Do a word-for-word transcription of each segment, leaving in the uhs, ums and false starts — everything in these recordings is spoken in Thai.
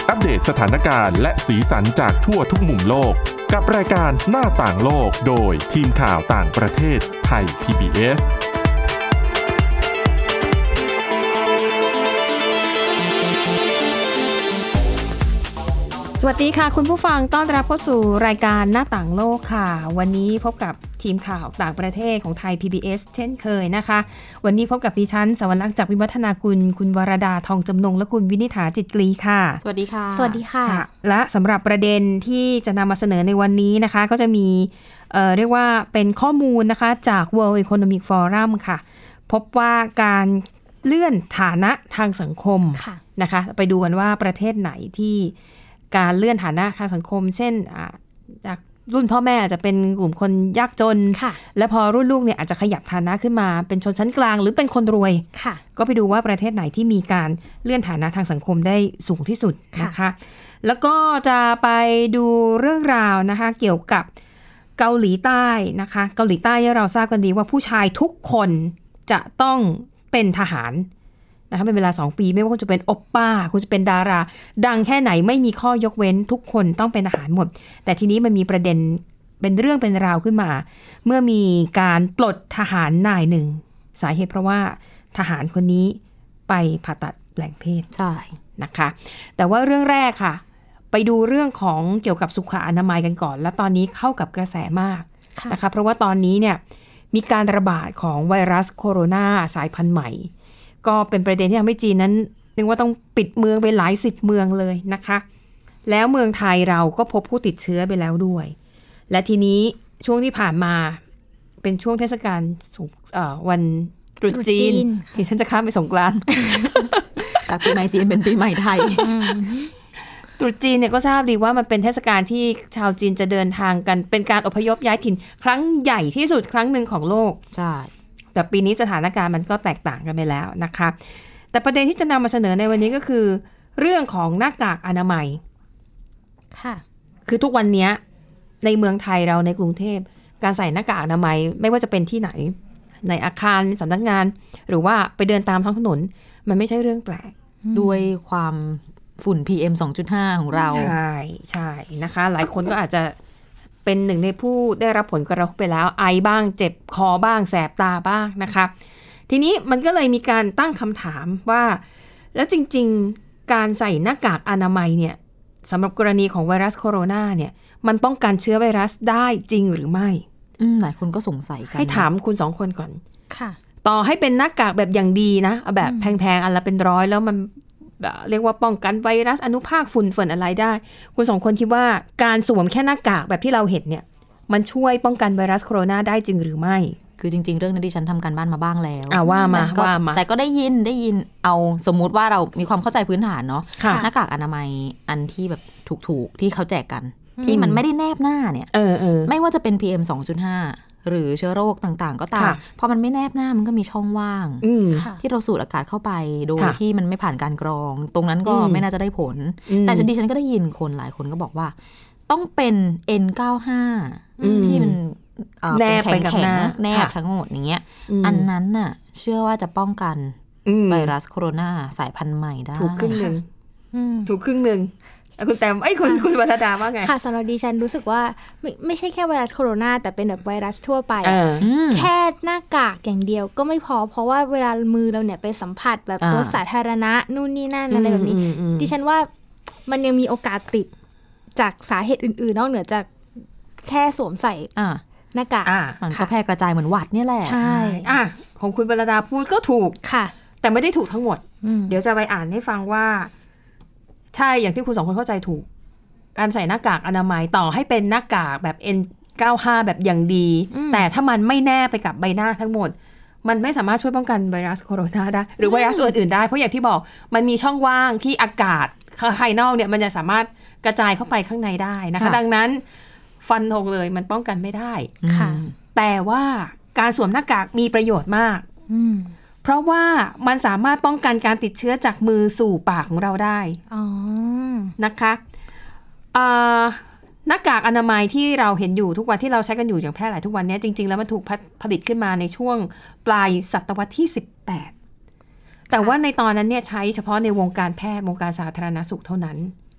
อัปเดตสถานการณ์และสีสันจากทั่วทุกมุมโลกกับรายการหน้าต่างโลกโดยทีมข่าวต่างประเทศไทย พี บี เอสสวัสดีค่ะคุณผู้ฟังต้อนรับเข้าสู่รายการหน้าต่างโลกค่ะวันนี้พบกับทีมข่าวต่างประเทศของไทย พี บี เอส เช่นเคยนะคะวันนี้พบกับดิฉันสวรรค์จากวิวัฒนาคุณคุณวรดาทองจำนงและคุณวินิษฐาจิตกรีค่ะสวัสดีค่ะสวัสดีค่ะและสำหรับประเด็นที่จะนำมาเสนอในวันนี้นะคะก็จะมีเอ่อเรียกว่าเป็นข้อมูลนะคะจาก World Economic Forum ค่ะพบว่าการเลื่อนฐานะทางสังคมนะคะไปดูกันว่าประเทศไหนที่การเลื่อนฐานะทางสังคมเช่นจากรุ่นพ่อแม่อาจจะเป็นกลุ่มคนยากจนและพอรุ่นลูกเนี่ยอาจจะขยับฐานะขึ้นมาเป็นชนชั้นกลางหรือเป็นคนรวยก็ไปดูว่าประเทศไหนที่มีการเลื่อนฐานะทางสังคมได้สูงที่สุดนะคะแล้วก็จะไปดูเรื่องราวนะคะเกี่ยวกับเกาหลีใต้นะคะเกาหลีใต้เราทราบกันดีว่าผู้ชายทุกคนจะต้องเป็นทหารนะคะเป็นเวลาสองปีไม่ว่าคุณจะเป็นโอปป้าคุณจะเป็นดาราดังแค่ไหนไม่มีข้อยกเว้นทุกคนต้องเป็นทหารหมดแต่ทีนี้มันมีประเด็นเป็นเรื่องเป็นราวขึ้นมาเมื่อมีการปลดทหารนายหนึ่งสาเหตุเพราะว่าทหารคนนี้ไปผ่าตัดแปลงเพศใช่นะคะแต่ว่าเรื่องแรกค่ะไปดูเรื่องของเกี่ยวกับสุขอนามัยกันก่อนและตอนนี้เข้ากับกระแสมากนะคะเพราะว่าตอนนี้เนี่ยมีการระบาดของไวรัสโคโรนาสายพันธุ์ใหม่ก็เป็นประเด็นที่ทำให้จีนนั้นเรียกว่าต้องปิดเมืองไปหลายสิบเมืองเลยนะคะแล้วเมืองไทยเราก็พบผู้ติดเชื้อไปแล้วด้วยและทีนี้ช่วงที่ผ่านมาเป็นช่วงเทศกาลวันตรุษจีนที่ฉันจะข้ามไปสงกรานต์จากปีใหม่จีนเป็นปีใหม่ไทยตรุษจีนเนี่ยก็ทราบดีว่ามันเป็นเทศกาลที่ชาวจีนจะเดินทางกันเป็นการอพยพย้ายถิ่นครั้งใหญ่ที่สุดครั้งหนึ่งของโลกใช่แต่ปีนี้สถานการณ์มันก็แตกต่างกันไปแล้วนะคะแต่ประเด็นที่จะนำมาเสนอในวันนี้ก็คือเรื่องของหน้ากากอนามัยค่ะคือทุกวันนี้ในเมืองไทยเราในกรุงเทพการใส่หน้ากากอนามัยไม่ว่าจะเป็นที่ไหนในอาคารสำนักงานหรือว่าไปเดินตามท้องถนนมันไม่ใช่เรื่องแปลกด้วยความฝุ่น พี เอ็ม สองจุดห้า ของเราใช่ใช่นะคะหลายคนก็อาจจะเป็นหนึ่งในผู้ได้รับผลกระทบไปแล้วไอบ้างเจ็บคอบ้างแสบตาบ้างนะคะทีนี้มันก็เลยมีการตั้งคำถามว่าแล้วจริงๆการใส่หน้ากากอนามัยเนี่ยสำหรับกรณีของไวรัสโคโรนาเนี่ยมันป้องกันเชื้อไวรัสได้จริงหรือไม่หลายคนก็สงสัยกันให้ถามคุณสองคนก่อนค่ะต่อให้เป็นหน้ากากแบบอย่างดีนะแบบแพงๆอันละเป็นร้อยแล้วมันเรียกว่าป้องกันไวรัสอนุภาคฝุ่นฝนอะไรได้คุณสองคนคิดว่าการสวมแค่หน้ากากแบบที่เราเห็นเนี่ยมันช่วยป้องกันไวรัสโคโรนาได้จริงหรือไม่คือจริงๆเรื่องนั้นดิฉันทำการบ้านมาบ้างแล้วอ่าว่ามาว่ามาแต่ก็ได้ยินได้ยินเอาสมมุติว่าเรามีความเข้าใจพื้นฐานเนาะหน้ากากอนามัยอันที่แบบถูกๆที่เขาแจกกันที่มันไม่ได้แนบหน้าเนี่ยเออเออไม่ว่าจะเป็น พี เอ็ม สองจุดห้า หรือเชื้อโรคต่างๆก็ตามพอมันไม่แนบหน้ามันก็มีช่องว่างที่เราสูดอากาศเข้าไปโดยที่มันไม่ผ่านการกรองตรงนั้นก็ไม่น่าจะได้ผลแต่ดิฉันก็ได้ยินคนหลายคนก็บอกว่าต้องเป็น เอ็น เก้าสิบห้า ที่มันแนบไปกับหน้าแนบทั้งหมดอย่างเงี้ยอันนั้นน่ะเชื่อว่าจะป้องกันไวรัสโคโรนาสายพันธุ์ใหม่ได้ถูกครึ่งนึงถูกครึ่งนึงคุณแต้มไอ้คุณคุณวรรดาว่าไงค่ะสำหรับดิฉันรู้สึกว่าไม่ไม่ใช่แค่ไวรัสโคโรนาแต่เป็นแบบไวรัสทั่วไปแค่หน้ากากอย่างเดียวก็ไม่พอเพราะว่าเวลามือเราเนี่ยไปสัมผัสแบบรถสาธารณะนู่นนี่นั่นอะไรแบบนี้ดิฉันว่ามันยังมีโอกาสติดจากสาเหตุอื่นๆนอกเหนือจากแค่สวมใส่หน้ากากมันก็แพร่กระจายเหมือนหวัดนี่แหละใช่อ่ะของคุณวรรดาพูดก็ถูกค่ะแต่ไม่ได้ถูกทั้งหมดเดี๋ยวจะไปอ่านให้ฟังว่าใช่อย่างที่คุณสองคนเข้าใจถูกการใส่หน้ากากอนามัยต่อให้เป็นหน้ากากแบบ เอ็น เก้าสิบห้า แบบอย่างดีแต่ถ้ามันไม่แน่ไปกับใบหน้าทั้งหมดมันไม่สามารถช่วยป้องกันไวรัสโคโรนาได้หรือไวรัสอื่นๆได้เพราะอย่างที่บอกมันมีช่องว่างที่อากาศภายนอกเนี่ยมันจะสามารถกระจายเข้าไปข้างในได้นะคะดังนั้นฟันธงเลยมันป้องกันไม่ได้ค่ะแต่ว่าการสวมหน้ากากมีประโยชน์มากเพราะว่ามันสามารถป้องกันการติดเชื้อจากมือสู่ปากของเราได้นะคะหน้ากากอนามัยที่เราเห็นอยู่ทุกวันที่เราใช้กันอยู่อย่างแพร่หลายทุกวันนี้จริงๆแล้วมันถูกผลิตขึ้นมาในช่วงปลายศตวรรษที่สิบแปดแต่ว่าในตอนนั้นเนี่ยใช้เฉพาะในวงการแพทย์วงการสาธารณสุขเท่านั้น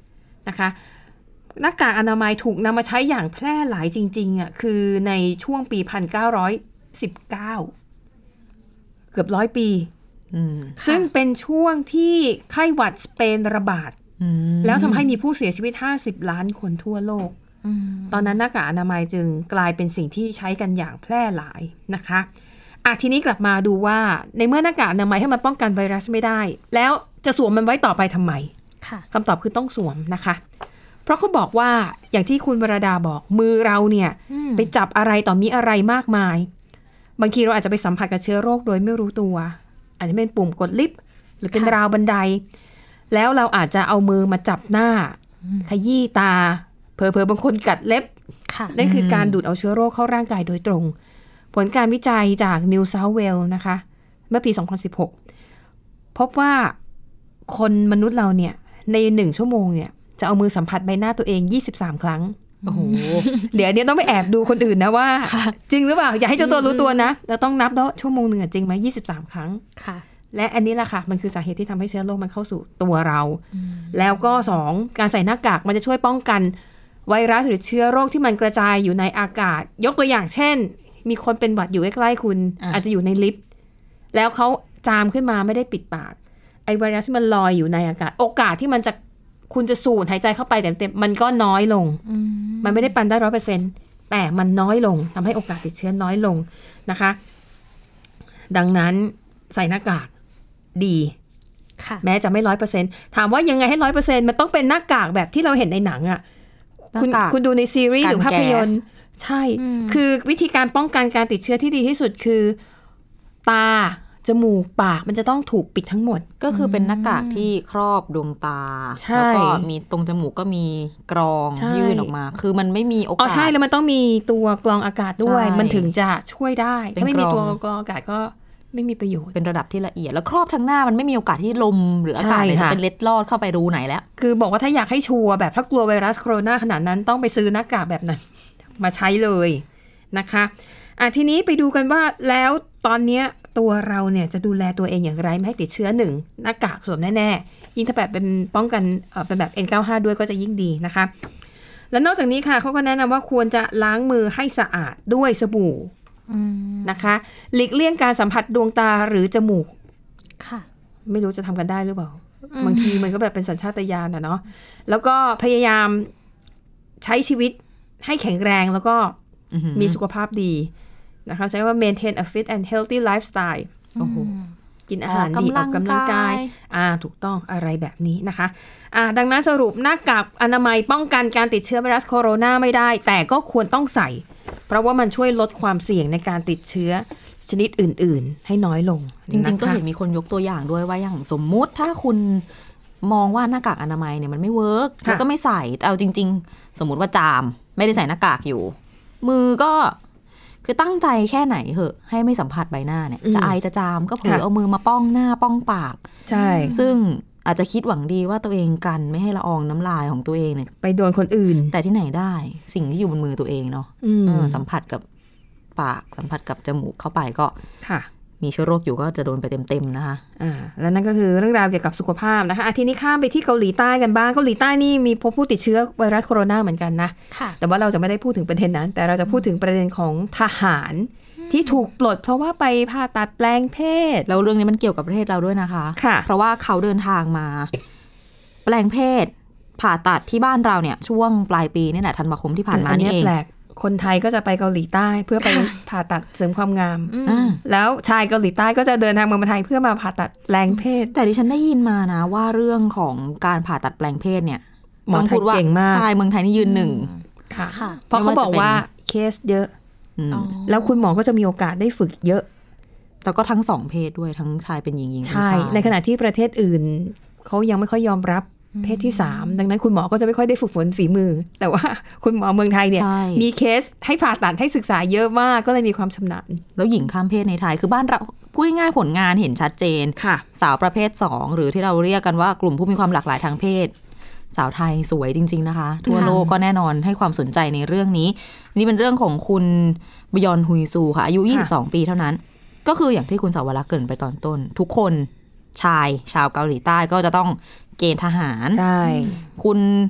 นะคะหน้ากากอนามัยถูกนำมาใช้อย่างแพร่หลายจริงๆอ่ะคือในช่วงปีหนึ่งพันเก้าร้อยสิบเก้าเกือบร้อยปีซึ่งเป็นช่วงที่ไข้หวัดสเปนระบาดแล้วทำให้มีผู้เสียชีวิตห้าสิบล้านคนทั่วโลกตอนนั้นหน้ากากอนามัยจึงกลายเป็นสิ่งที่ใช้กันอย่างแพร่หลายนะคะอ่ะทีนี้กลับมาดูว่าในเมื่อหน้ากากอนามัยให้มันป้องกันไวรัสไม่ได้แล้วจะสวมมันไว้ต่อไปทำไมคำตอบคือต้องสวมนะคะเพราะเขาบอกว่าอย่างที่คุณวรดาบอกมือเราเนี่ยไปจับอะไรต่อมีอะไรมากมายบางทีเราอาจจะไปสัมผัสกับเชื้อโรคโดยไม่รู้ตัวอาจจะเป็นปุ่มกดลิฟต์หรือเป็นราวบันไดแล้วเราอาจจะเอามือมาจับหน้าขยี้ตาเผลอๆบางคนกัดเล็บนั่นคือการดูดเอาเชื้อโรคเข้าร่างกายโดยตรงผลการวิจัยจาก New South Wales นะคะเมื่อปีสองพันสิบหกพบว่าคนมนุษย์เราเนี่ยในหนึ่งชั่วโมงเนี่ยจะเอามือสัมผัสใบหน้าตัวเองยี่สิบสามครั้งโอ้โหเดี๋ยวนี้ต้องไปแอบดูคนอื่นนะว่าจริงหรือเปล่าอย่าให้เจ้าตัวรู้ตัวนะเราต้องนับแล้วชั่วโมงหนึ่งจริงไหมยี่สิบสามครั้งค่ะและอันนี้แหละค่ะมันคือสาเหตุที่ทำให้เชื้อโรคมันเข้าสู่ตัวเราแล้วก็สองการใส่หน้ากากมันจะช่วยป้องกันไวรัสหรือเชื้อโรคที่มันกระจายอยู่ในอากาศยกตัวอย่างเช่นมีคนเป็นหวัดอยู่ใกล้ๆคุณ อ, อาจจะอยู่ในลิฟต์แล้วเขาจามขึ้นมาไม่ได้ปิดปากไอไวรัสที่มันลอยอยู่ในอากาศโอกาสที่มันจะคุณจะสูดหายใจเข้าไปเต็มๆมันก็น้อยลงมันไม่ได้ปันได้ร้อยเปอร์เซ็นต์แต่มันน้อยลงทำให้โอกาสติดเชื้อน้อยลงนะคะดังนั้นใส่หน้ากากดีแม้จะไม่ร้อยเปอร์เซ็นต์ถามว่ายังไงให้ร้อยเปอร์เซ็นต์มันต้องเป็นหน้ากากแบบที่เราเห็นในหนังอ่ะคุณคุณดูในซีรีส์หรือภาพยนตร์ใช่คือวิธีการป้องกันการติดเชื้อที่ดีที่สุดคือตาจมูกปากมันจะต้องถูกปิดทั้งหมดก็คือเป็นหน้ากากที่ครอบดวงตาแล้วก็มีตรงจมูกก็มีกรองยื่นออกมาคือมันไม่มีโอกาสอ๋อใช่แล้วมันต้องมีตัวกรองอากาศด้วยมันถึงจะช่วยได้ถ้าไม่มีตัวกรองอากาศก็ไม่มีประโยชน์เป็นระดับที่ละเอียดแล้วครอบทั้งหน้ามันไม่มีโอกาสที่ลมหรืออากาศจะเป็นเล็ดลอดเข้าไปรูไหนแล้วคือบอกว่าถ้าอยากให้ชัวร์แบบถ้ากลัวไวรัสโคโรนาขนาดนั้นต้องไปซื้อหน้ากากแบบนั้นมาใช้เลยนะคะอ่ะทีนี้ไปดูกันว่าแล้วตอนนี้ตัวเราเนี่ยจะดูแลตัวเองอย่างไรไม่ให้ติดเชื้อหนึ่งหน้ากากสวมแน่ๆยิ่งถ้าแบบเป็นป้องกันเอ่อเป็นแบบ เอ็น เก้าสิบห้า ด้วยก็จะยิ่งดีนะคะแล้วนอกจากนี้ค่ะเขาก็แนะนำว่าควรจะล้างมือให้สะอาดด้วยสบู่นะคะหลีกเลี่ยงการสัมผัสดวงตาหรือจมูกค่ะไม่รู้จะทำกันได้หรือเปล่าบางทีมันก็แบบเป็นสัญชาตญาณนะเนาะแล้วก็พยายามใช้ชีวิตให้แข็งแรงแล้วก็มีสุขภาพดีนะคะใช้ว่า maintain a fit and healthy lifestyle โอ้โหกินอาหารดีออกกำลังกายอ่าถูกต้องอะไรแบบนี้นะคะอ่าดังนั้นสรุปหน้ากากอนามัยป้องกันการติดเชื้อไวรัสโคโรนาไม่ได้แต่ก็ควรต้องใส่เพราะว่ามันช่วยลดความเสี่ยงในการติดเชื้อชนิดอื่นๆให้น้อยลงจริงๆก็เห็นมีคนยกตัวอย่างด้วยว่าอย่างสมมุติถ้าคุณมองว่าหน้ากากอนามัยเนี่ยมันไม่เวิร์กแล้วก็ไม่ใส่แต่เอาจริงๆสมมุติว่าจามไม่ได้ใส่หน้ากากอยู่มือก็คือตั้งใจแค่ไหนเหอะให้ไม่สัมผัสใบหน้าเนี่ยจะไอจะจามก็เผลอเอามือมาป้องหน้าป้องปากใช่ซึ่งอาจจะคิดหวังดีว่าตัวเองกันไม่ให้ละอองน้ำลายของตัวเองเนี่ยไปโดนคนอื่นแต่ที่ไหนได้สิ่งที่อยู่บนมือตัวเองเนาะสัมผัสกับปากสัมผัสกับจมูกเข้าไปก็ค่ะมีเชื้อโรคอยู่ก็จะโดนไปเต็มๆนะคะอ่าแล้วนั่นก็คือเรื่องราวเกี่ยวกับสุขภาพนะคะทีนี้ข้ามไปที่เกาหลีใต้กันบ้างเกาหลีใต้นี่มีพบผู้ติดเชื้อไวรัสโคโรนาเหมือนกันนะแต่ว่าเราจะไม่ได้พูดถึงประเด็นนั้นแต่เราจะพูดถึงประเด็นของทหารที่ถูกปลดเพราะว่าไปผ่าตัดแปลงเพศแล้วเรื่องนี้มันเกี่ยวกับประเทศเราด้วยนะคะค่ะเพราะว่าเขาเดินทางมาแปลงเพศผ่าตัดที่บ้านเราเนี่ยช่วงปลายปีนี่แหละธันวาคมที่ผ่านมานี่เองคนไทยก็จะไปเกาหลีใต้เพื่อไปผ่าตัดเสริมความงามแล้วชายเกาหลีใต้ก็จะเดินทางมาไทยเพื่อมาผ่าตัดแปลงเพศแต่ดิฉันได้ยินมานะว่าเรื่องของการผ่าตัดแปลงเพศเนี่ยหมอไทยเก่งมากใช่เมืองไทยนี่ยืนหนึ่งค่ะเพราะเขาบอกว่าเคสเยอะแล้วคุณหมอก็จะมีโอกาสได้ฝึกเยอะแต่ก็ทั้งสองเพศด้วยทั้งชายเป็นหญิงหญิงใช่ในขณะที่ประเทศอื่นเขายังไม่ค่อยยอมรับเพศที่สามดังนั้นคุณหมอก็จะไม่ค่อยได้ฝึกฝนฝีมือแต่ว่าคุณหมอเมืองไทยเนี่ยมีเคสให้ผ่าตัดให้ศึกษาเยอะมากก็เลยมีความชำนาญแล้วหญิงข้ามเพศในไทยคือบ้านเราพูดง่ายๆผลงานเห็นชัดเจนสาวประเภทสองหรือที่เราเรียกกันว่ากลุ่มผู้มีความหลากหลายทางเพศสาวไทยสวยจริงๆนะคะทั่วโลกก็แน่นอนให้ความสนใจในเรื่องนี้นี่เป็นเรื่องของคุณบยอนฮุยซูค่ะอายุยี่สิบสองปีเท่านั้นก็คืออย่างที่คุณสาวรักษ์เกริ่นไปตอนต้นทุกคนชายชาวเกาหลีใต้ก็จะต้องเกณฑ์ทหารใช่คุณ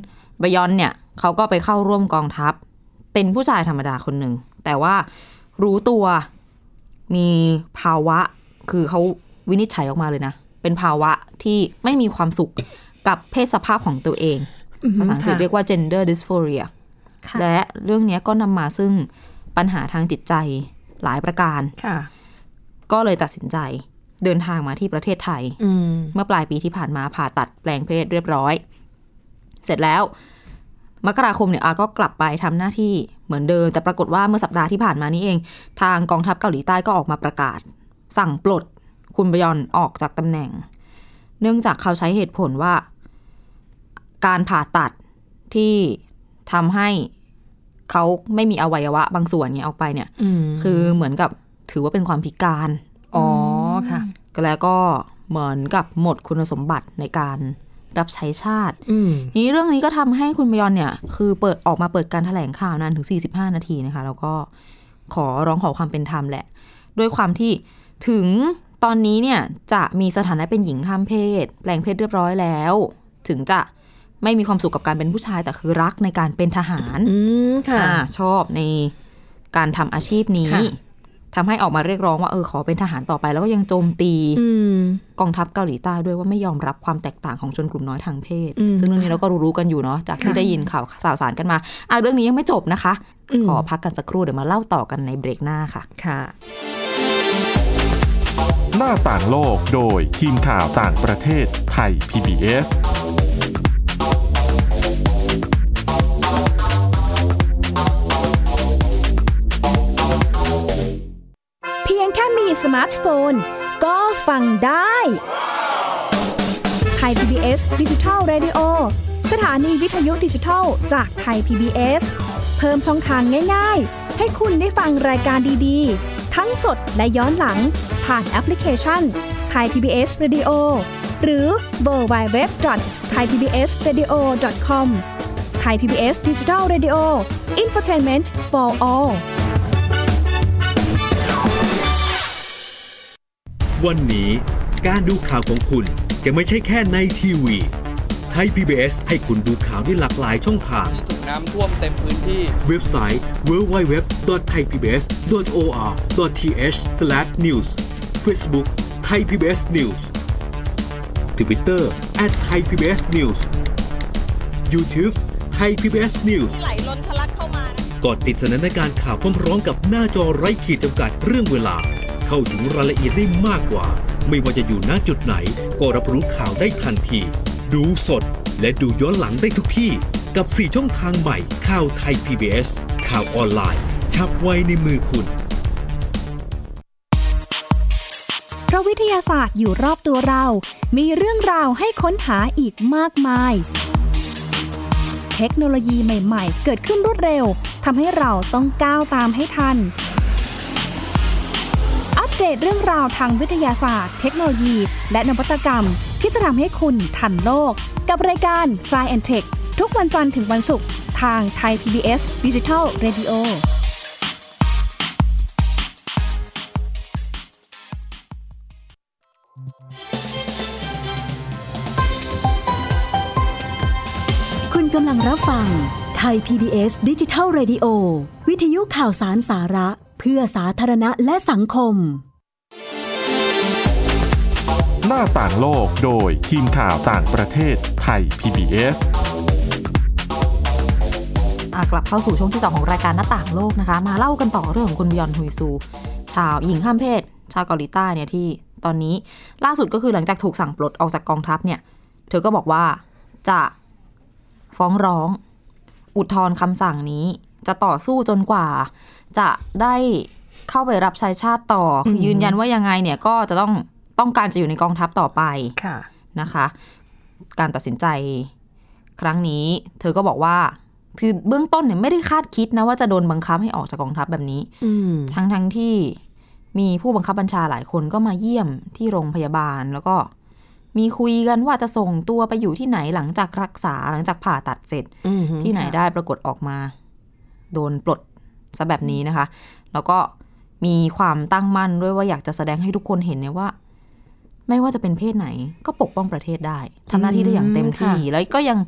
บยอนเนี่ยเขาก็ไปเข้าร่วมกองทัพเป็นผู้ชายธรรมดาคนหนึ่งแต่ว่ารู้ตัวมีภาวะคือเขาวินิจฉัยออกมาเลยนะเป็นภาวะที่ไม่มีความสุขกับเพศสภาพของตัวเองภาษาอังกฤษเรียกว่า gender dysphoria และเรื่องนี้ก็นำมาซึ่งปัญหาทางจิตใจหลายประการก็เลยตัดสินใจเดินทางมาที่ประเทศไทยเมื่อปลายปีที่ผ่านมาผ่าตัดแปลงเพศเรียบร้อยเสร็จแล้วมกราคมเนี่ยอาก็กลับไปทำหน้าที่เหมือนเดิมแต่ปรากฏว่าเมื่อสัปดาห์ที่ผ่านมานี้เองทางกองทัพเกาหลีใต้ก็ออกมาประกาศสั่งปลดคุณบยอนออกจากตำแหน่งเนื่องจากเขาใช้เหตุผลว่าการผ่าตัดที่ทำให้เขาไม่มีอวัยวะบางส่วนเนี่ยออกไปเนี่ยคือเหมือนกับถือว่าเป็นความพิการอ๋อค่ะแล้วก็เหมือนกับหมดคุณสมบัติในการรับใช้ชาตินี้เรื่องนี้ก็ทำให้คุณบยอนเนี่ยคือเปิดออกมาเปิดการแถลงข่าวนานถึงสี่สิบห้านาทีนะคะแล้วก็ขอร้องขอความเป็นธรรมแหละด้วยความที่ถึงตอนนี้เนี่ยจะมีสถานะเป็นหญิงข้ามเพศแปลงเพศเรียบร้อยแล้วถึงจะไม่มีความสุขกับการเป็นผู้ชายแต่คือรักในการเป็นทหารชอบในการทำอาชีพนี้ทำให้ออกมาเรียกร้องว่าเออขอเป็นทหารต่อไปแล้วก็ยังโจมตีกองทัพเกาหลีใต้ด้วยว่าไม่ยอมรับความแตกต่างของชนกลุ่มน้อยทางเพศซึ่งเรื่องนี้เราก็รู้ๆกันอยู่เนาะจากที่ได้ยินข่าวข่าวสารกันมาอ่ะเรื่องนี้ยังไม่จบนะคะขอพักกันสักครู่เดี๋ยวมาเล่าต่อกันในเบรกหน้าค่ะค่ะหน้าต่างโลกโดยทีมข่าวต่างประเทศไทย พี บี เอสเพียงแค่มีสมาร์ทโฟนก็ฟังได้ไทย พี บี เอส Digital Radio สถานีวิทยุดิจิทัลจากไทย พี บี เอส เพิ่มช่องทางง่ายๆให้คุณได้ฟังรายการดีๆทั้งสดและย้อนหลังผ่านแอปพลิเคชัน Thai พี บี เอส Radio หรือ ดับเบิลยู ดับเบิลยู ดับเบิลยู ดอท ไทย พี บี เอส เรดิโอ ดอท คอม Thai พี บี เอส Digital Radio Infotainment for all วันนี้การดูข่าวของคุณจะไม่ใช่แค่ในทีวีไทย พี บี เอส ให้คุณดูข่าวได้หลากหลายช่องทางถูกน้ำท่วมเต็มพื้นที่เว็บไซต์ ดับเบิลยู ดับเบิลยู ดับเบิลยู ดอท ไทยพีบีเอส ดอท โอ อาร์ ดอท ที เอช สแลช นิวส์ Facebook Thai พี บี เอส News Twitter แอท ไทยพีบีเอสนิวส์ YouTube Thai พี บี เอส News ไหลล้นทะลักเข้ามานะกดติดสนันในการข่าวพร้อมๆกับหน้าจอไร้ขีดจำกัดเรื่องเวลาเข้าถึงรายละเอียดได้มากกว่าไม่ว่าจะอยู่ณจุดไหนก็รับรู้ข่าวได้ทันทีดูสดและดูย้อนหลังได้ทุกที่กับสี่ช่องทางใหม่ข่าวไทย พี บี เอส ข่าวออนไลน์ฉับไวในมือคุณเพราะวิทยาศาสตร์อยู่รอบตัวเรามีเรื่องราวให้ค้นหาอีกมากมายเทคโนโลยีใหม่ๆเกิดขึ้นรวดเร็วทำให้เราต้องก้าวตามให้ทันอัปเดตเรื่องราวทางวิทยาศาสตร์เทคโนโลยีและนวัตกรรมที่จะทำให้คุณทันโลกกับรายการ Science แอนด์ Tech ทุกวันจันทร์ถึงวันศุกร์ทางไทย พี บี เอส Digital Radio คุณกำลังรับฟังไทย พี บี เอส Digital Radio วิทยุข่าวสารสาระเพื่อสาธารณะและสังคมหน้าต่างโลกโดยทีมข่าวต่างประเทศไทย พี บี เอสกลับเข้าสู่ช่วงที่สองของรายการหน้าต่างโลกนะคะมาเล่ากันต่อเรื่องของคุณบยอนฮุยซูชาวหญิงข้ามเพศชาวเกาหลีใต้เนี่ยที่ตอนนี้ล่าสุดก็คือหลังจากถูกสั่งปลดออกจากกองทัพเนี่ยเธอก็บอกว่าจะฟ้องร้องอุทธรณ์คำสั่งนี้จะต่อสู้จนกว่าจะได้เข้าไปรับใช้ชาติต่อคือยืนยันว่ายังไงเนี่ยก็จะต้องต้องการจะอยู่ในกองทัพต่อไปนะคะการตัดสินใจครั้งนี้เธอก็บอกว่าคือเบื้องต้นเนี่ยไม่ได้คาดคิดนะว่าจะโดนบังคับให้ออกจากกองทัพแบบนี้ทั้งทั้งที่มีผู้บังคับบัญชาหลายคนก็มาเยี่ยมที่โรงพยาบาลแล้วก็มีคุยกันว่าจะส่งตัวไปอยู่ที่ไหนหลังจากรักษาหลังจากผ่าตัดเสร็จที่ไหนได้ปรากฏออกมาโดนปลดซะแบบนี้นะคะแล้วก็มีความตั้งมั่นด้วยว่าอยากจะแสดงให้ทุกคนเห็นเนี่ยว่าไม่ว่าจะเป็นเพศไหนก็ปกป้องประเทศได้ทำหน้าที่ได้อย่างเต็มที่แล้วก็ยัง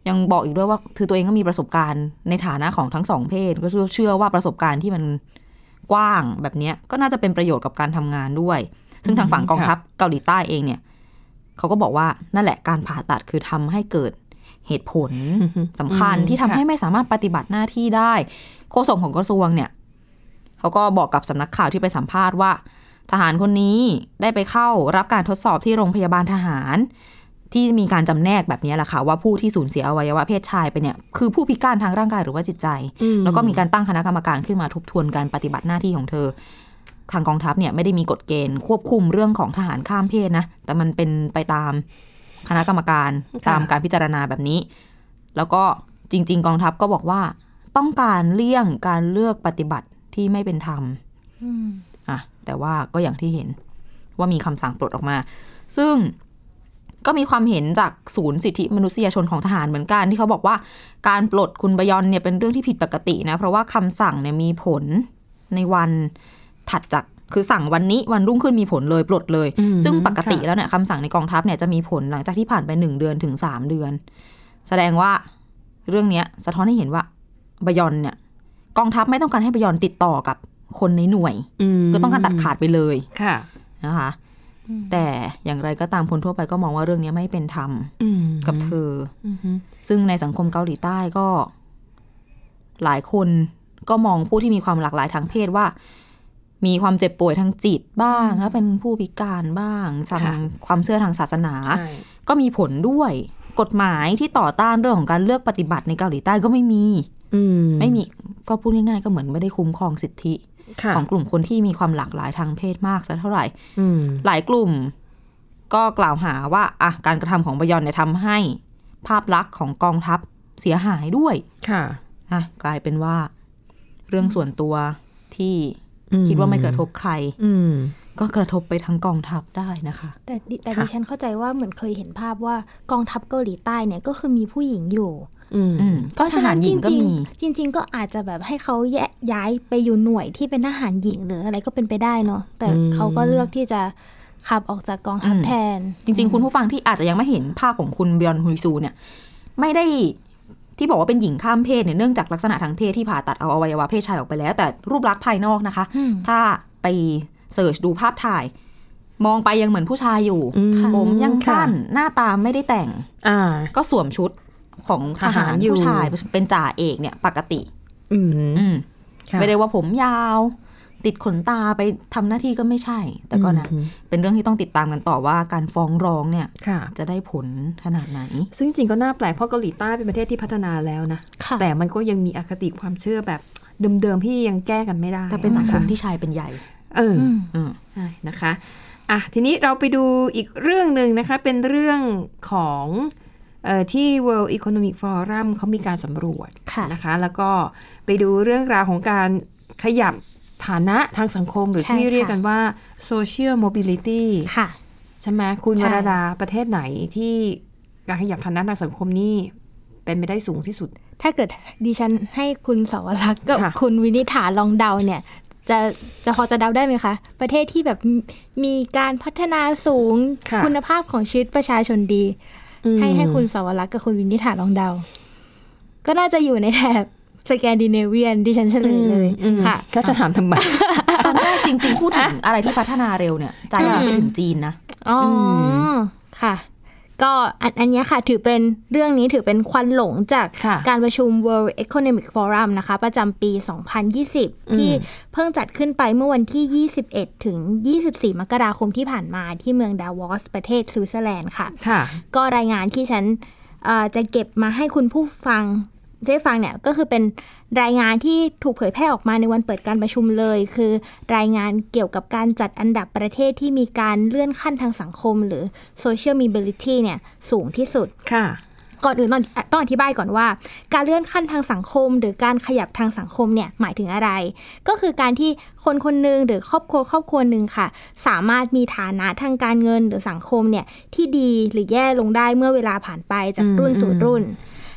ยังบอกอีกด้วยว่าคือตัวเองก็มีประสบการณ์ในฐานะของทั้งสองเพศก็เชื่อว่าประสบการณ์ที่มันกว้างแบบนี้ก็น่าจะเป็นประโยชน์กับการทำงานด้วยซึ่งทางฝั่งกองทัพเกาหลีใต้เองเนี่ยเขาก็บอกว่านั่นแหละการผ่าตัดคือทำให้เกิดเหตุผลสำคัญที่ทำให้ไม่สามารถปฏิบัติหน้าที่ได้โฆษกของกระทรวงเนี่ยเขาก็บอกกับสำนักข่าวที่ไปสัมภาษณ์ว่าทหารคนนี้ได้ไปเข้ารับการทดสอบที่โรงพยาบาลทหารที่มีการจำแนกแบบนี้แหละค่ะว่าผู้ที่สูญเสียอวัยวะเพศชายไปเนี่ยคือผู้พิการทางร่างกายหรือว่าจิตใจแล้วก็มีการตั้งคณะกรรมการขึ้นมาทบทวนการปฏิบัติหน้าที่ของเธอทางกองทัพเนี่ยไม่ได้มีกฎเกณฑ์ควบคุมเรื่องของทหารข้ามเพศนะแต่มันเป็นไปตามคณะกรรมการตามการพิจารณาแบบนี้แล้วก็จริงๆกองทัพก็บอกว่าต้องการเลี่ยงการเลือกปฏิบัติที่ไม่เป็นธรรมอ่ะแต่ว่าก็อย่างที่เห็นว่ามีคำสั่งปลดออกมาซึ่งก็มีความเห็นจากศูนย์สิทธิมนุษยชนของทหารเหมือนกันที่เขาบอกว่าการปลดคุณบยอนเนี่ยเป็นเรื่องที่ผิดปกตินะเพราะว่าคำสั่งเนี่ยมีผลในวันถัดจากคือสั่งวันนี้วันรุ่งขึ้นมีผลเลยปลดเลยซึ่งปกติแล้วเนี่ยคำสั่งในกองทัพเนี่ยจะมีผลหลังจากที่ผ่านไปหนึ่งเดือนถึงสามเดือนแสดงว่าเรื่องนี้สะท้อนให้เห็นว่าบยอนเนี่ยกองทัพไม่ต้องการให้บยอนติดต่อกับคนในหน่วยก็ต้องการตัดขาดไปเลยนะคะแต่อย่างไรก็ตามคนทั่วไปก็มองว่าเรื่องนี้ไม่เป็นธรรมกับเธอซึ่งในสังคมเกาหลีใต้ก็หลายคนก็มองผู้ที่มีความหลากหลายทางเพศว่ามีความเจ็บป่วยทางจิตบ้างแล้วเป็นผู้พิการบ้างทางความเชื่อทางศาสนาก็มีผลด้วยกฎหมายที่ต่อต้านเรื่องของการเลือกปฏิบัติในเกาหลีใต้ก็ไม่มีไม่มีก็พูดง่ายๆก็เหมือนไม่ได้คุ้มครองสิทธิของกลุ่มคนที่มีความหลากหลายทางเพศมากสักเท่าไหร่หลายกลุ่มก็กล่าวหาว่าอ่ะการกระทำของบยอนเนี่ยทำให้ภาพลักษณ์ของกองทัพเสียหายด้วยค่ะอ่ะกลายเป็นว่าเรื่องส่วนตัวที่คิดว่าไม่กระทบใครก็กระทบไปทั้งกองทัพได้นะคะแต่แต่ดิฉันเข้าใจว่าเหมือนเคยเห็นภาพว่ากองทัพเกาหลีใต้เนี่ยก็คือมีผู้หญิงอยู่ก็ทหารหญิงก็มีจริงๆก็อาจจะแบบให้เขาย้ายไปอยู่หน่วยที่เป็นทหารหญิงหรืออะไรก็เป็นไปได้เนาะแต่เขาก็เลือกที่จะขับออกจากกองทัพแทนจริงๆคุณผู้ฟังที่อาจจะยังไม่เห็นภาพของคุณบยอนฮุยซูเนี่ยไม่ได้ที่บอกว่าเป็นหญิงข้ามเพศเนี่ยเนื่องจากลักษณะทางเพศที่ผ่าตัดเอาอวัยวะเพศชายออกไปแล้วแต่รูปลักษณ์ภายนอกนะคะถ้าไปเสิร์ชดูภาพถ่ายมองไปยังเหมือนผู้ชายอยู่ผมยังสั้นหน้าตาไม่ได้แต่งก็สวมชุดของทหารผู้ชายเป็นจ่าเอกเนี่ยปกติไม่ได้ว่าผมยาวติดขนตาไปทำหน้าที่ก็ไม่ใช่แต่ก็นะเป็นเรื่องที่ต้องติดตามกันต่อว่าการฟ้องร้องเนี่ยจะได้ผลขนาดไหนซึ่งจริงก็น่าแปลกเพราะเกาหลีใต้เป็นประเทศที่พัฒนาแล้วนะแต่มันก็ยังมีอคติความเชื่อแบบเดิมๆที่ยังแก้กันไม่ได้แต่เป็นสังคมที่ชายเป็นใหญ่เออใช่นะคะอ่ะทีนี้เราไปดูอีกเรื่องหนึ่งนะคะเป็นเรื่องของเอ่อที่ World Economic Forum เขามีการสำรวจนะคะแล้วก็ไปดูเรื่องราวของการขยับฐานะทางสังคมหรือที่เรียกกันว่า social mobility ค่ะใช่ไหมคุณวรดาประเทศไหนที่การขยับฐานะทางสังคมนี่เป็นไปได้สูงที่สุดถ้าเกิดดิฉันให้คุณสวรักษ์กับคุณวินิฐาลองเดาเนี่ยจะจะพอจะเดาได้ไหมคะประเทศที่แบบมีการพัฒนาสูงคุณภาพของชีวิตประชาชนดีให้ให้คุณสวรักษ์กับคุณวินิฐาลองเดาก็น่าจะอยู่ในแถบสแกนดิเนเวียนดิฉันเฉลยเลยค่ะก็จะถามทำไมตอนแรกจริงๆพูดถึงอะไรที่พัฒนาเร็วเนี่ยใจไปถึงจีนนะอ๋อค่ะก็อันอันนี้ค่ะถือเป็นเรื่องนี้ถือเป็นควันหลงจากการประชุม World Economic Forum นะคะประจำปีสองพันยี่สิบที่เพิ่งจัดขึ้นไปเมื่อวันที่ยี่สิบเอ็ดถึงยี่สิบสี่มกราคมที่ผ่านมาที่เมืองดาวอสประเทศสวิตเซอร์แลนด์ค่ะก็รายงานที่ฉันจะเก็บมาให้คุณผู้ฟังได้ฟังเนี่ยก็คือเป็นรายงานที่ถูกเผยแพร่ออกมาในวันเปิดการประชุมเลยคือรายงานเกี่ยวกับการจัดอันดับประเทศที่มีการเลื่อนขั้นทางสังคมหรือ social mobility เนี่ยสูงที่สุดค่ะก่อนอื่นต้องต้องอธิบายก่อนว่าการเลื่อนขั้นทางสังคมหรือการขยับทางสังคมเนี่ยหมายถึงอะไรก็คือการที่คนคนนึงหรือครอบครัวครอบครัวนึงค่ะสามารถมีฐานะทางการเงินหรือสังคมเนี่ยที่ดีหรือแย่ลงได้เมื่อเวลาผ่านไปจากรุ่นสู่รุ่น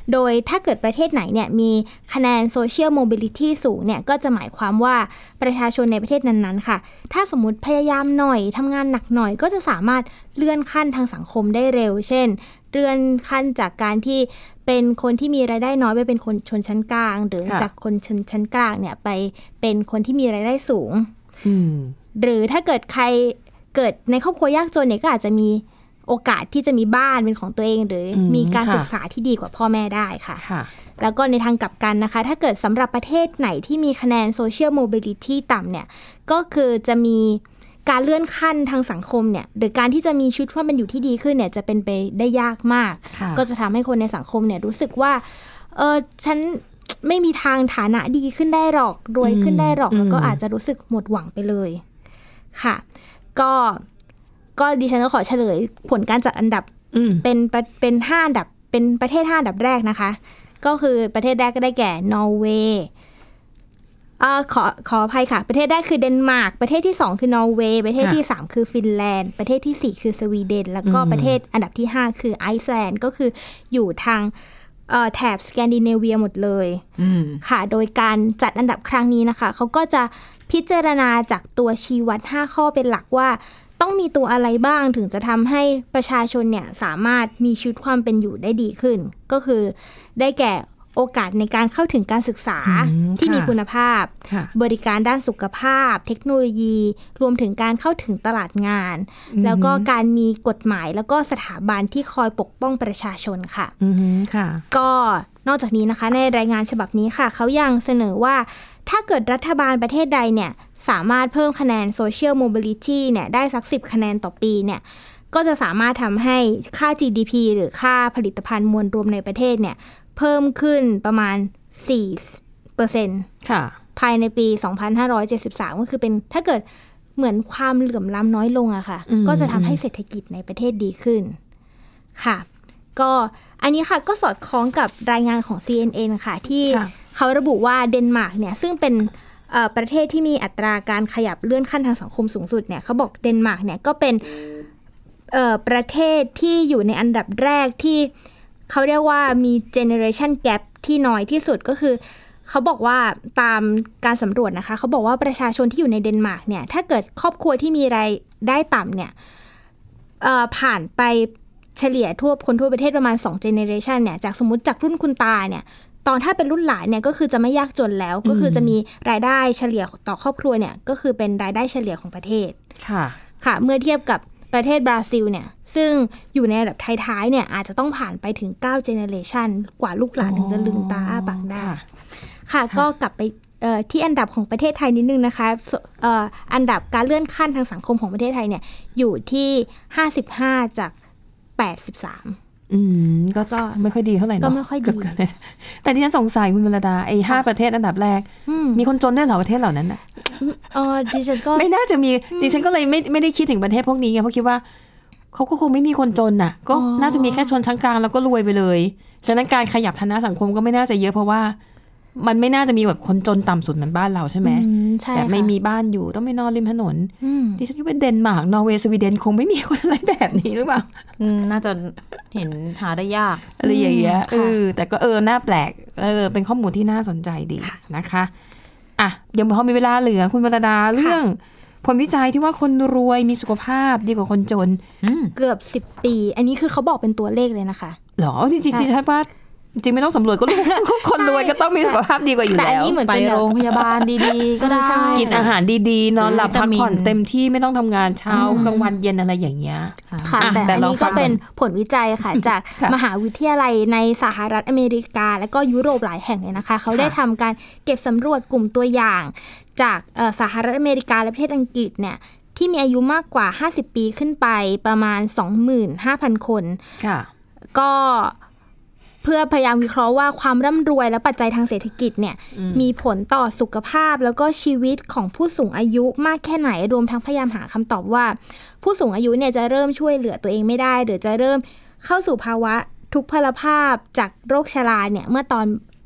โดยถ้าเกิดประเทศไหนเนี่ยมีคะแนน social mobility สูงเนี่ยก็จะหมายความว่าประชาชนในประเทศนั้นๆค่ะถ้าสมมุติพยายามหน่อยทำงานหนักหน่อยก็จะสามารถเลื่อนขั้นทางสังคมได้เร็วเช่นเลื่อนขั้นจากการที่เป็นคนที่มีรายได้น้อยไปเป็นคนชนชั้นกลางหรือจากคนชนชั้นกลางเนี่ยไปเป็นคนที่มีรายได้สูงหรือถ้าเกิดใครเกิดในครอบครัวยากจนเนี่ยก็อาจจะมีโอกาสที่จะมีบ้านเป็นของตัวเองหรือมีการศึกษาที่ดีกว่าพ่อแม่ได้ค่ะแล้วก็ในทางกลับกันนะคะถ้าเกิดสำหรับประเทศไหนที่มีคะแนน social mobility ต่ำเนี่ยก็คือจะมีการเลื่อนขั้นทางสังคมเนี่ยหรือการที่จะมีชีวิตความเป็นอยู่ที่ดีขึ้นเนี่ยจะเป็นไปได้ยากมากก็จะทำให้คนในสังคมเนี่ยรู้สึกว่าเออฉันไม่มีทางฐานะดีขึ้นได้หรอกรวยขึ้นได้หรอกแล้วก็อาจจะรู้สึกหมดหวังไปเลยค่ะก็ก็ดิฉันก็ขอเฉลยผลการจัดอันดับเป็นเป็นห้าอันดับเป็นประเทศห้าอันดับแรกนะคะก็คือประเทศแรกก็ได้แก่นอร์เวย์อ่าขอขออภัยค่ะประเทศแรกคือเดนมาร์กประเทศที่สองคือนอร์เวย์ประเทศที่สามคือฟินแลนด์ประเทศที่สี่คือสวีเดนแล้วก็ประเทศอันดับที่ห้าคือไอซ์แลนด์ก็คืออยู่ทางเอ่อแถบสแกนดิเนเวียหมดเลยค่ะโดยการจัดอันดับครั้งนี้นะคะเขาก็จะพิจารณาจากตัวชี้วัดห้าข้อเป็นหลักว่าต้องมีตัวอะไรบ้างถึงจะทำให้ประชาชนเนี่ยสามารถมีชีวิตความเป็นอยู่ได้ดีขึ้นก็คือได้แก่โอกาสในการเข้าถึงการศึกษาที่มีคุณภาพบริการด้านสุขภาพเทคโนโลยีรวมถึงการเข้าถึงตลาดงานแล้วก็การมีกฎหมายแล้วก็สถาบันที่คอยปกป้องประชาชนค่ะก็นอกจากนี้นะคะในรายงานฉบับนี้ค่ะเขายังเสนอว่าถ้าเกิดรัฐบาลประเทศใดเนี่ยสามารถเพิ่มคะแนน social mobility เนี่ยได้สักสิบคะแนนต่อปีเนี่ยก็จะสามารถทำให้ค่า จี ดี พี หรือค่าผลิตภัณฑ์มวลรวมในประเทศเนี่ยเพิ่มขึ้นประมาณ สี่เปอร์เซ็นต์ ค่ะภายในปี สองพันห้าร้อยเจ็ดสิบสาม ก็คือเป็นถ้าเกิดเหมือนความเหลื่อมล้ำน้อยลงอะค่ะก็จะทำให้เศรษฐกิจในประเทศดีขึ้นค่ะก็อันนี้ค่ะก็สอดคล้องกับรายงานของ ซี เอ็น เอ็น ค่ะที่เขาระบุว่าเดนมาร์กเนี่ยซึ่งเป็นประเทศที่มีอัตราการขยับเลื่อนขั้นทางสังคมสูงสุดเนี่ยเขาบอกเดนมาร์กเนี่ยก็เป็นประเทศที่อยู่ในอันดับแรกที่เขาเรียกว่ามี generation gap ที่น้อยที่สุดก็คือเขาบอกว่าตามการสำรวจนะคะเขาบอกว่าประชาชนที่อยู่ในเดนมาร์กเนี่ยถ้าเกิดครอบครัวที่มีรายได้ต่ำเนี่ยผ่านไปเฉลี่ยทั่วคนทั่วประเทศประมาณสอง generation เนี่ยจากสมมุติจากรุ่นคุณตาเนี่ยตอนถ้าเป็นรุ่นหลานเนี่ยก็คือจะไม่ยากจนแล้วก็คือจะมีรายได้เฉลี่ยต่อครอบครัวเนี่ยก็คือเป็นรายได้เฉลี่ยของประเทศค่ะค่ะเมื่อเทียบกับประเทศบราซิลเนี่ยซึ่งอยู่ในระดับท้ายๆเนี่ยอาจจะต้องผ่านไปถึงเก้า generation กว่าลูกหลานถึงจะลืมตาอ้าปากได้ค่ะก็กลับไปที่อันดับของประเทศไทยนิดนึงนะคะอันดับการเลื่อนขั้นทางสังคมของประเทศไทยเนี่ยอยู่ที่ห้าสิบห้าจากแปดสิบสามอืมก็จะไม่ค่อยดีเท่าไหร่เนาะก็ไม่ค่อยดีแต่ที่ฉันสงสัยคุณวรดาไอ้ห้าประเทศอันดับแรกมีคนจนด้วยเหรอประเทศเหล่านั้นน่ะอ๋อดิฉันก็ไม่น่าจะมีดิฉันก็เลยไม่ไม่ได้คิดถึงประเทศพวกนี้ไงเพราะคิดว่าเขาก็คงไม่มีคนจนน่ะก็น่าจะมีแค่ชนชั้นกลางแล้วก็รวยไปเลยฉะนั้นการขยับฐานะสังคมก็ไม่น่าจะเยอะเพราะว่ามันไม่น่าจะมีแบบคนจนต่ำสุดเหมือนบ้านเราใช่ไหมแต่ไม่มีบ้านอยู่ต้องไปนอนริมถนนดิฉันคิดว่าเดนมาร์กนอร์เวย์สวีเดนคงไม่มีคนอะไรแบบนี้หรือเปล่าน่าจะเห็นหาได้ยากอะไรอย่างเงี้ยเออแต่ก็เออน่าแปลกเออเป็นข้อมูลที่น่าสนใจดีนะคะอ่ะเดี๋ยวพอมีเวลาเหลือคุณวรดาเรื่องผลวิจัยที่ว่าคนรวยมีสุขภาพดีกว่าคนจนเกือบสิบปีอันนี้คือเขาบอกเป็นตัวเลขเลยนะคะหรอจริงๆที่ท่านว่าจริงไม่ต้องสำรวจก็รู้คนรวยก็ต้องมีสุขภาพดีกว่าอยู่แล้วไปโรงพยาบาลดีๆก็ได้กินอาหารดีๆนอนหลับพักผ่อนเต็มที่ไม่ต้องทำงานเช้ากลางวันเย็นอะไรอย่างเงี้ยค่ะแต่อันนี้ก็เป็นผลวิจัยค่ะจากมหาวิทยาลัยในสหรัฐอเมริกาและก็ยุโรปหลายแห่งเลยนะคะเขาได้ทำการเก็บสำรวจกลุ่มตัวอย่างจากสหรัฐอเมริกาและประเทศอังกฤษเนี่ยที่มีอายุมากกว่าห้าสิบปีขึ้นไปประมาณ สองหมื่นห้าพัน คนก็เพื่อพยายามวิเคราะห์ว่าความร่ำรวยและปัจจัยทางเศรษฐกิจเนี่ยมีผลต่อสุขภาพแล้วก็ชีวิตของผู้สูงอายุมากแค่ไหนรวมทั้งพยายามหาคำตอบว่าผู้สูงอายุเนี่ยจะเริ่มช่วยเหลือตัวเองไม่ได้หรือจะเริ่มเข้าสู่ภาวะทุพพลภาพจากโรคชราเนี่ยเมื่อตอนป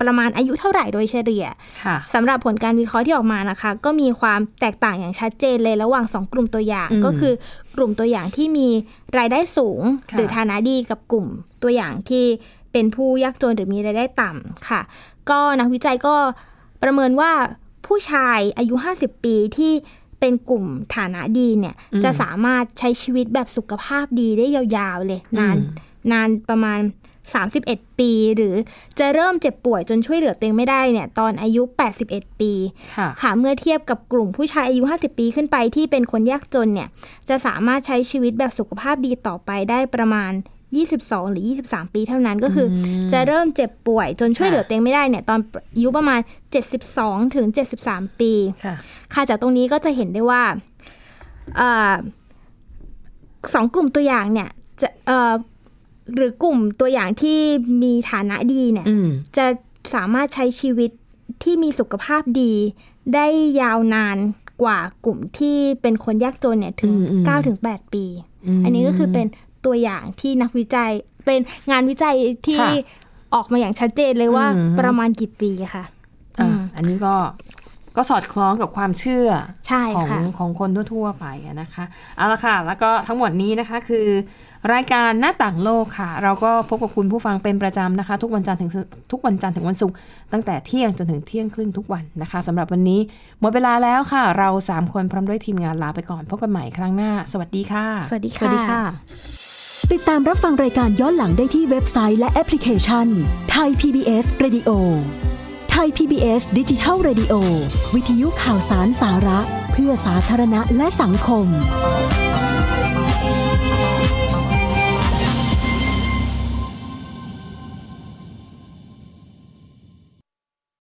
ประมาณอายุเท่าไหร่โดยเฉลี่ยสำหรับผลการวิเคราะห์ที่ออกมานะคะก็มีความแตกต่างอย่างชัดเจนเลยระหว่างสองกลุ่มตัวอย่างก็คือกลุ่มตัวอย่างที่มีรายได้สูงหรือฐานะดีกับกลุ่มตัวอย่างที่เป็นผู้ยากจนหรือมีรายได้ต่ำค่ะก็นักวิจัยก็ประเมินว่าผู้ชายอายุห้าสิบปีที่เป็นกลุ่มฐานะดีเนี่ยจะสามารถใช้ชีวิตแบบสุขภาพดีได้ยาวๆเลยนานนานประมาณสามสิบเอ็ดปีหรือจะเริ่มเจ็บป่วยจนช่วยเหลือตัวเองไม่ได้เนี่ยตอนอายุแปดสิบเอ็ดปีค่ะเมื่อเทียบกับกลุ่มผู้ชายอายุห้าสิบปีขึ้นไปที่เป็นคนยากจนเนี่ยจะสามารถใช้ชีวิตแบบสุขภาพดีต่อไปได้ประมาณยี่สิบสองหรือยี่สิบสามปีเท่านั้นก็คือจะเริ่มเจ็บป่วยจนช่วยเหลือตัวเองไม่ได้เนี่ยตอนอายุประมาณเจ็ดสิบสองถึงเจ็ดสิบสามปีค่ะจากตรงนี้ก็จะเห็นได้ว่าอ่าสองกลุ่มตัวอย่างเนี่ยจะเอ่อหรือกลุ่มตัวอย่างที่มีฐานะดีเนี่ยจะสามารถใช้ชีวิตที่มีสุขภาพดีได้ยาวนานกว่ากลุ่มที่เป็นคนยากจนเนี่ยถึง เก้าถึงแปด ปีอันนี้ก็คือเป็นตัวอย่างที่นักวิจัยเป็นงานวิจัยที่ออกมาอย่างชัดเจนเลยว่าประมาณกี่ปีค่ะอ่าอันนี้ก็ก็สอดคล้องกับความเชื่อของของคนทั่วๆไปนะคะเอาละค่ะแล้วก็ทั้งหมดนี้นะคะคือรายการหน้าต่างโลกค่ะเราก็พบกับคุณผู้ฟังเป็นประจำนะคะทุกวันจันทร์ถึงทุกวันจันทร์ถึงวันศุกร์ตั้งแต่เที่ยงจนถึงเที่ยงครึ่งทุกวันนะคะสำหรับวันนี้หมดเวลาแล้วค่ะเราสามคนพร้อมด้วยทีมงานลาไปก่อนพบกันใหม่ครั้งหน้าสวัสดีค่ะสวัสดีค่ะติดตามรับฟังรายการย้อนหลังได้ที่เว็บไซต์และแอปพลิเคชัน Thai พี บี เอส Radio Thai พี บี เอส Digital Radio วิทยุข่าวสารสาระเพื่อสาธารณะและสังคม